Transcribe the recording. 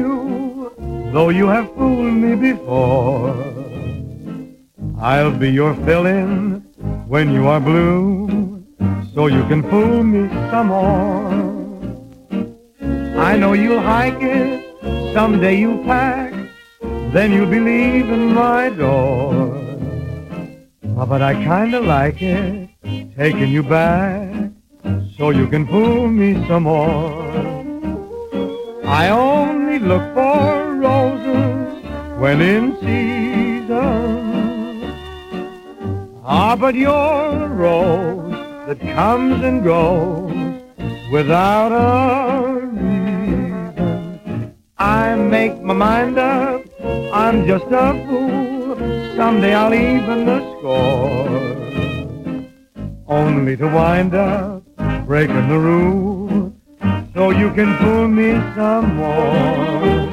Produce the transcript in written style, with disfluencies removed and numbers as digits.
you, though you have fooled me before. I'll be your fill-in when you are blue, so you can fool me some more. I know you'll hike it, someday you'll pack, then you'll be leaving my door. But I kinda like it, taking you back, so you can fool me some more. I only look for roses when in season. But you're a rose that comes and goes without a reason. I make my mind up, I'm just a fool. Someday I'll even the score, only to wind up breaking the rule, so you can fool me some more.